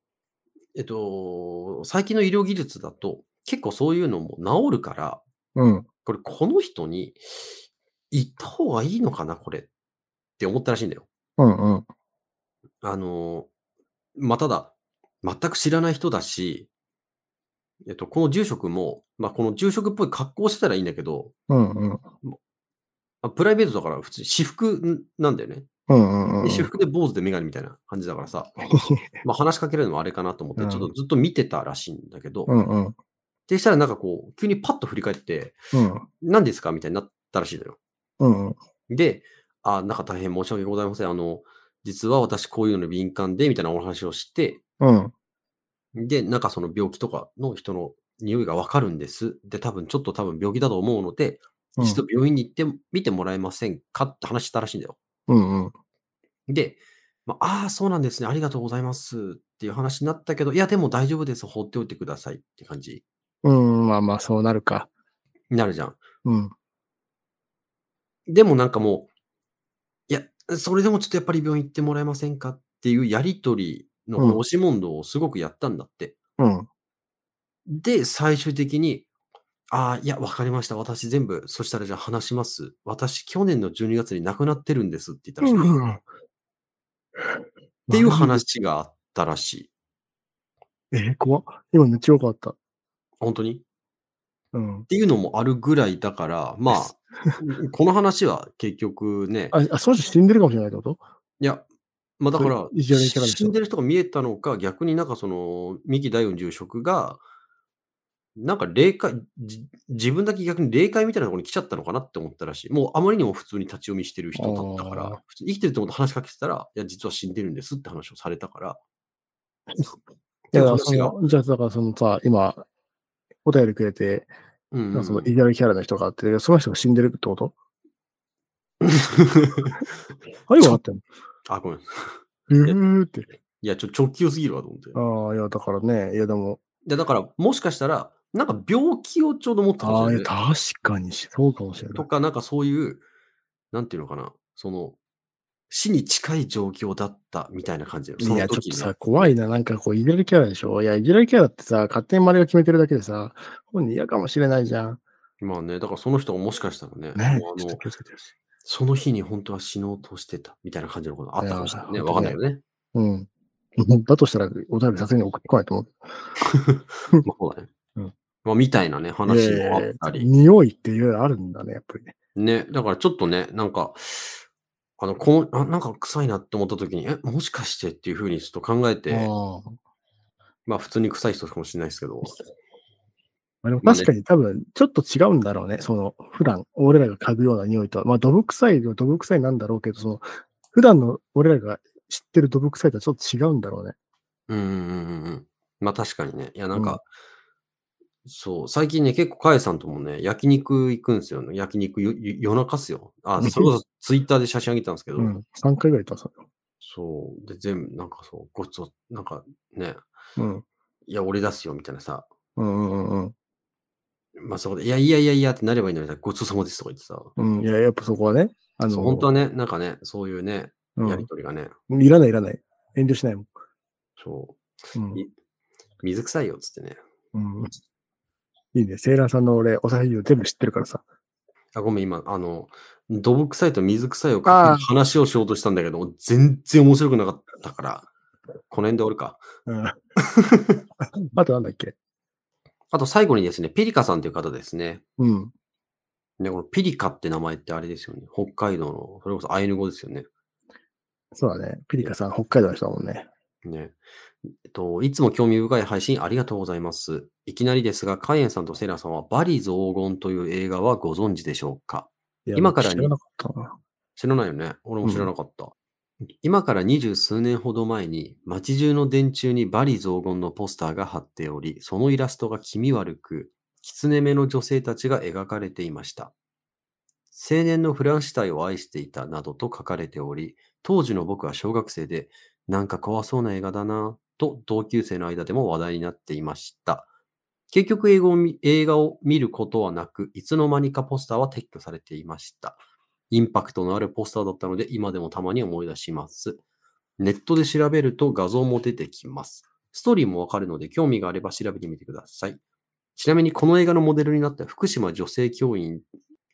最近の医療技術だと、結構そういうのも治るから、 うん。 この人に行った方がいいのかな、これって思ったらしいんだよ。 うんうん。 あの、ただ、全く知らない人だし、この住職も、まあ、この住職っぽい格好してたらいいんだけど、 うんうん。 プライベートだから普通に私服なんだよね。 うんうんで、 うんうん。 私服で坊主でメガネみたいな感じだからさ、まあ、話しかけるのもあれかなと思って、ちょっとずっと見てたらしいんだけど、 うんうん。 でしたらなんかこう、急にパッと振り返って、 うん。 何ですかみたいになったらしいのよ。 うんうん。 で、なんか大変申し訳ございません。実は私こういうのに敏感で、みたいなお話をして、 うん。 で、なんかその病気とかの人の匂いがわかるんです。で、多分病気だと思うので、一度病院に行ってみてもらえませんかって話したらしいんだよ。 うんうん。 で、そうなんですね。ありがとうございますっていう話になったけど、いや、でも大丈夫です。放っておいてくださいって感じうん、まあまあ、そうなるか。 になるじゃん。 うん。 でもなんかもう、いや、それでもちょっとやっぱり病院行ってもらえませんかっていうやりとりのこのうん。 押し問答をすごくやったんだって。 うん。 で、最終的に、いや、わかりました。私全部、そしたらじゃあ話します。私、去年の12月に亡くなってるんですって言ったらしい。っうん。 ていうマジで。 話があったらしい。 怖っ。今めっちゃ良かった。 本当にっうん。 ていうのもあるぐらいだから、この話は結局ね、 その人死んでるかもしれないってこと？ いや、だから、 意地悪いキャラの人。 死んでる人が見えたのか、逆になんかその、三木大雲住職が、なんか自分だけ逆に霊界みたいなところに来ちゃったのかなって思ったらしい。もうあまりにも普通に立ち読みしてる人だったから、 ああ。 普通に生きてるってこと話しかけてたら、いや、実は死んでるんですって話をされたから、っていういや、 話が、 じゃあ、だからそのさ、今、お便りくれて、 うんうんうん。 その意地悪いキャラの人があって、その人が死んでるってこと？ 最後あったの。 あ、ごめん。 って。 いや、直球すぎるわと思って。 ああ、いや、だからね、いや、でも。 いや、だから、もしかしたら、なんか病気をちょうど持ってたかもしああ、いや、 れないね。 確かにそうかもしれない。 とか、なんかそういう、なんていうのかな、死に近い状況だったみたいな感じよ。そいや、ちょっの時ね。 とさ、怖いな。なんかこう、いじられキャラでしょ。いや、いじられキャラってさ、勝手に周りが決めてるだけでさ、本人嫌かもしれないじゃん。 まあね、だからその人がもしかしたらね、 ね、 もうちょっと気をつけてほしい。 その日に本当は死のうとしてたみたいな感じのことあったかもしれないね。わかんないけどね。 うん。だとしたら、お便りさすがに送ってこないと思う。 まあ、そうだね。 うん。 まあ、みたいなね、話もあったり。 匂いっていうのあるんだね、やっぱりね。 ね、だからちょっとね、なんか、なんか臭いなって思った時に、もしかしてっていう風にちょっと考えて、まあ普通に臭い人かもしれないですけど。 でも確かに多分、ちょっと違うんだろうね。普段、俺らが嗅ぐような匂いとは。まあ、ドブ臭いなんだろうけど、普段の俺らが知ってるドブ臭いとはちょっと違うんだろうね。 うんうんうんうん。まあ確かにね。いやなんか、そう、最近ね、結構カエさんともね、焼肉行くんですよね。焼肉夜中っすよ。あ、それこそツイッターで写真あげたんですけど、 3回ぐらい行ったんですよ。 そう。で、なんかそう、なんかね、 うんいや、俺出すよみたいなさ、 うんまあそこで、いやいやいやいやってなればいいのに、ごちそうさまですとか言ってさ、 いや、やっぱそこはね、 そう、本当はね、なんかね、そういうね、やりとりがね、 いらないいらない。遠慮しないもん。 そう、 うん水臭いよっつってね。 うん。いいね。セーラーさんの俺、お酒全部知ってるからさ。 あ、ごめん、今、どぶ臭いと水臭いをかける話をしようとしたんだけど、全然面白くなかったから、この辺で終わるか。 あとなんだっけ。 あと最後にですね、ピリカさんという方ですね。 ね、 このピリカって名前ってあれですよね。北海道の、それこそアイヌ語ですよね。 そうだね。ピリカさん、北海道の人だもんね。 ね。いつも興味深い配信ありがとうございます。いきなりですが、カイエンさんとセイラさんはバリ雑言という映画はご存知でしょうか？今から知らなかったな。 知らないよね。俺も知らなかった。今から20数年ほど前に、街中の電柱にバリ雑言のポスターが貼っており、そのイラストが気味悪く、狐目の女性たちが描かれていました。青年のフランシュタイを愛していたなどと書かれており、当時の僕は小学生で、なんか怖そうな映画だなぁと同級生の間でも話題になっていました。結局映画を見ることはなく、いつの間にかポスターは撤去されていました。インパクトのあるポスターだったので、今でもたまに思い出します。ネットで調べると画像も出てきます。ストーリーもわかるので、興味があれば調べてみてください。ちなみにこの映画のモデルになった福島女性教員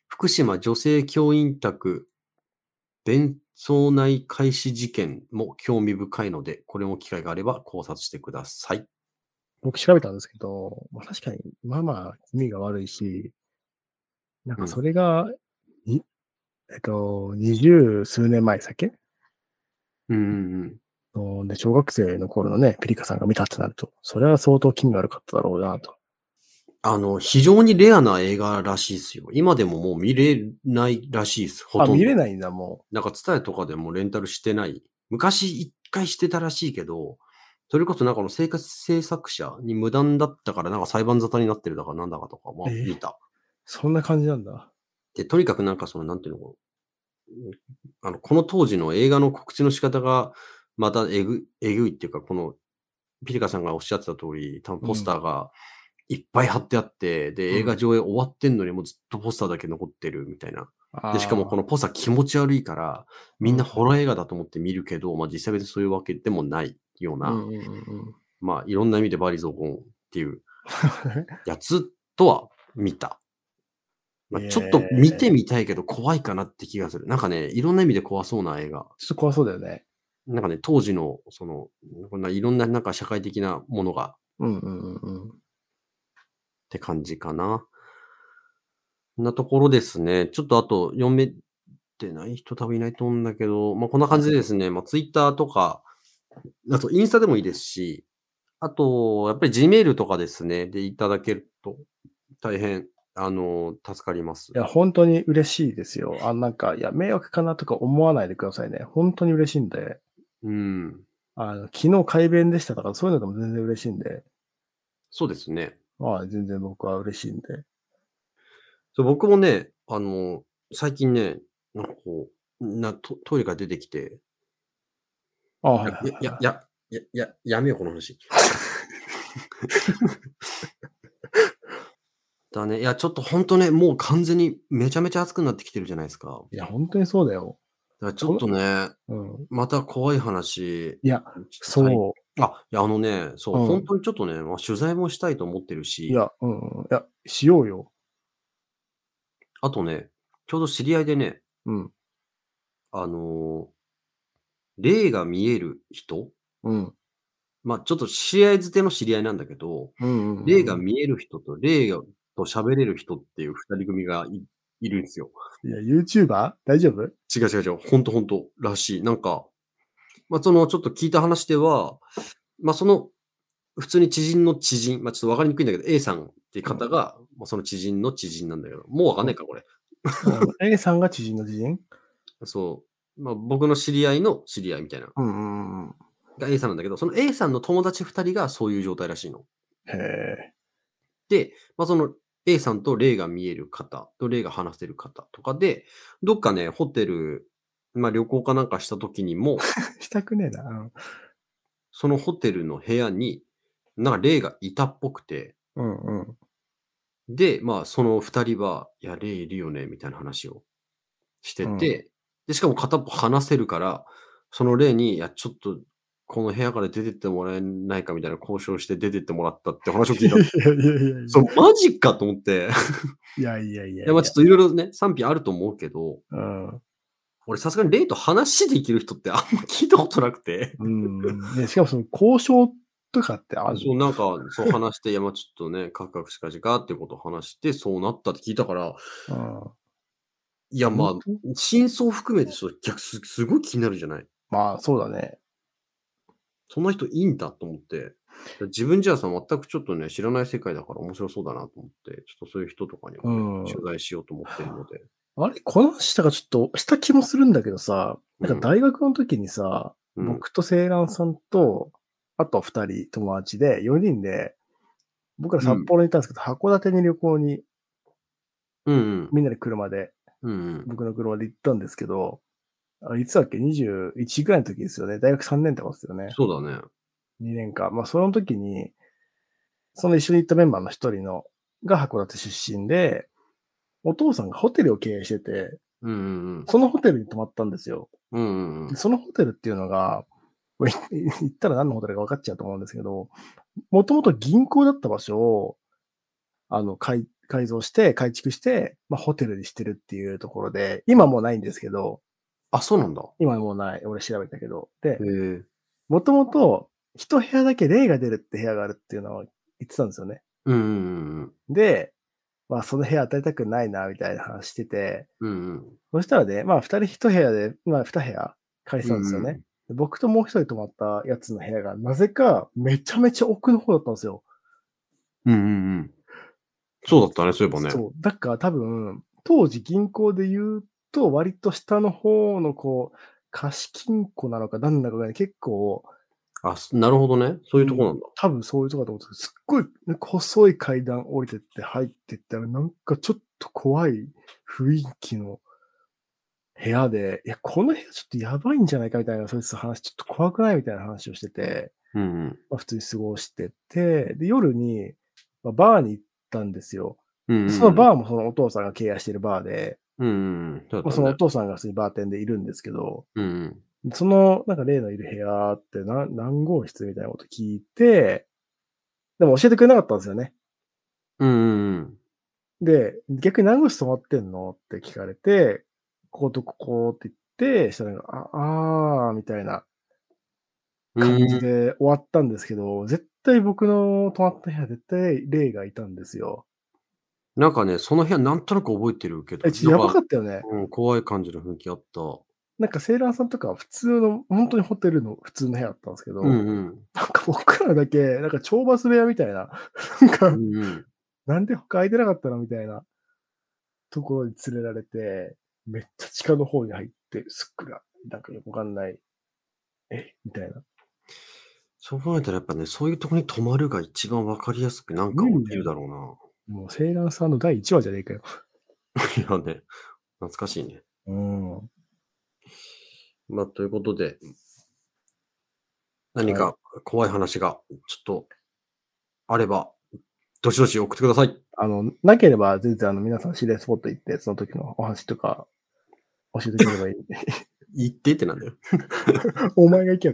宅弁奏内開始事件も興味深いので、これも機会があれば考察してください。 僕調べたんですけど、確かに、まあまあ、気味が悪いし、なんかそれが、20数年前だっけで、小学生の頃のね、ピリカさんが見たってなると、それは相当気味悪かっただろうなと。 非常にレアな映画らしいですよ。今でももう見れないらしいです。ほとんど。 見れないんだ、もう。なんか、ツタヤとかでもレンタルしてない。昔一回してたらしいけど、それこそなんか制作者に無断だったからなんか裁判沙汰になってるだかなんだかとか、見た。 そんな感じなんだ。 で、とにかくなんかなんていうの、この当時の映画の告知の仕方が、またえぐいっていうか、この、ピリカさんがおっしゃってた通り、多分ポスターがいっぱい貼ってあって、で、映画上映終わってんのにもうずっとポスターだけ残ってるみたいな。で、しかもこのポスター気持ち悪いから、みんなホラー映画だと思って見るけど、実際別にそういうわけでもないような、いろんな意味でバリ雑言っていうやつとは見た。ちょっと見てみたいけど怖いかなって気がする。なんかね、いろんな意味で怖そうな映画。 ちょっと怖そうだよね。 なんかね、当時の、こんないろんななんか社会的なものが、って感じかな。こんなところですね。ちょっとあと読めてない人多分いないと思うんだけど、こんな感じでですね、ツイッターとか、あとインスタでもいいですし、あと、やっぱり Gmail とかですね、でいただけると大変助かります。 いや、本当に嬉しいですよ。なんか、いや、迷惑かなとか思わないでくださいね。本当に嬉しいんで。昨日改弁でしたとか、そういうのでも全然嬉しいんで。 そうですね。 全然僕は嬉しいんで。 僕もね、最近ね、 なんかこトイレから出てきて、 あ、はいはいはい。 やめよう、この話。だね。いや、ちょっとほんとね、もう完全にめちゃめちゃ暑くなってきてるじゃないですか。 いや、ほんとにそうだよ。 だからちょっことね、 うん。 また怖い話、 いや、 ちょっとそいや、そう、 う、ほんうん。 とにちょっとね、取材もしたいと思ってるし、 いや、うんうん。いや、しようよ。 あとね、ちょうど知り合いでね、 うん、 あの、霊が見える人、 うん。 ちょっと知り合いづての知り合いなんだけど、 うんうん霊うんうん。 が見える人とと喋れる人っていう二人組がいるんすよ。 いや、YouTuber？大丈夫？ 違う。ほんとらしい。なんか、そのちょっと聞いた話では、その普通に知人の知人、ちょっと分かりにくいんだけど、A さんっていううん、 方が、その知人の知人なんだけど、もう分かんうん。 ないか、これ。 A さんが知人の知人？ そう。僕の知り合いの知り合いみたいな、 うんうんうんうん。 が A さんなんだけど、その A さんの友達2人がそういう状態らしいの。 へえ。 で、その A さんと霊が見える方と霊が話せる方とかで、どっかね、ホテル、旅行かなんかした時にも、 したくねえな。うん。 そのホテルの部屋に、なんか霊がいたっぽくて、 うんうん。 で、その2人は、いや、霊いるよね、みたいな話をしてうん。 て、で、しかも片っぽ話せるから、その霊に、いや、ちょっと、この部屋から出てってもらえないかみたいな交渉して出てってもらったって話を聞いたの。そう、マジかと思って。 いやいやいやいや。いいや、 やいやいや。 ちょっといろいろね、賛否あると思うけど、 うん。 俺さすがに霊と話できる人ってあんま聞いたことなくて。 うんうん。ね、しかもその交渉とかってあんの？ そう、なんか、そう話して、いや、ちょっとね、カクカクしかじかっていうことを話して、そうなったって聞いたから、 うん。 いや、 ほんと？ 真相含めてすごい気になるじゃない。 まあ、そうだね。 そんな人いいんだと思って。自分じゃ全くちょっとね、知らない世界だから面白そうだなと思って、ちょっとそういう人とかにもね、 うん。 取材しようと思ってるので。 あれ、この話したかちょっとした気もするんだけどさ、なんかうん、 大学の時にさ、 うん、 僕とセイランさんと、あと2人友達で4人で、僕ら札うん、 幌にいたんですけど、函館に旅行にうんうん、 みんなで車で、 うんうん。 僕の車で行ったんですけど、いつだっけ ?21 ぐらいの時ですよね。大学3年とかですよね。 そうだね。 2年間。その時に、その一緒に行ったメンバーの一人が函館出身で、お父さんがホテルを経営してて、 うんうんうん。 そのホテルに泊まったんですよ。 うんうんうで、 ん。 そのホテルっていうのが、これ言ったら何のホテルか分かっちゃうと思うんですけど、もともと銀行だった場所を、改造して、改築して、ホテルにしてるっていうところで、今もうないんですけど、 あ、そうなんだ。 今はもうない。俺調べたけど。で、 へえ。 もともと、一部屋だけ霊が出るって部屋があるっていうのを言ってたんですよね。 うんうんうんうん。 で、その部屋与えたくないな、みたいな話してて、 うんうん。 そしたらね、二人一部屋で、二部屋借りてうたんですよね。 んうん。 で僕ともう一人泊まったやつの部屋が、なぜかめちゃめちゃ奥の方だったんですよ。 うんうんうん。そうだったね、そういえばね。 そう。だから多分、当時銀行で言うと、割と下の方の貸金庫なのかなんだかがね、結構、 あ、なるほどね。そういうとうん、 こなんだ。 多分そういうとこだと思うんですけど、すっごい、細い階段降りてって入ってったら、なんかちょっと怖い雰囲気の部屋で、いや、この部屋ちょっとやばいんじゃないかみたいな、そういう話、ちょっと怖くないみたいな話をしてて、 うんうん。 普通に過ごしてて、で、夜に、バーに行ったんですよ。 うんで、そのうんうん。 バーもそのお父さんが経営してるバーで、 うんうんうん。そうだったね。 そのお父さんが普通にバーテンでいるんですけど、 うんうん。 その、なんか例のいる部屋って何号室みたいなこと聞いて、でも教えてくれなかったんですよね。 うんうんうん。 で、逆に何号室泊まってんのって聞かれて、こことここって言って、したら、みたいなう感じーん。 で終わったんですけど、絶対僕の泊まった部屋、絶対霊がいたんですよ。 なんかね、その部屋なんとなく覚えてるけど、 やばかったよね。 怖い感じの雰囲気あった。 なんかセーラーさんとかは普通の、本当にホテルの普通の部屋だったんですけうど、 んうん。 なんか僕らだけ、なんか懲罰部屋みたいな、なんか、 うんうん。 なんで他空いてなかったのみたいなところに連れられて、めっちゃ地下の方に入って、すっくら、なんかよくわかんない、みたいな。 そう考えたらやっぱね、そういうとこに泊まるが一番分かりやすくなんか起きる無理だよ。 だろもうセーラーさんの第1話じゃねえかよ。 うな。いやね、懐かしいね。 うん。 まあ、ということで、何か怖い話がちょっとあれば、どしどし送ってください。 なければ全然皆さん知り合いスポット行って、その時のお話とか教えてくれればいい。 言ってってなんだよ。 お前が行けよって。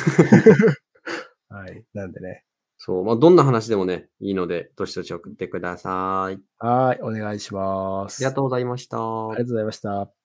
はい。なんでね。 そう、まあ、どんな話でもね、いいので、どしどし送ってください。 はい。お願いしまありす。 がとうございました。 ありがとうございました。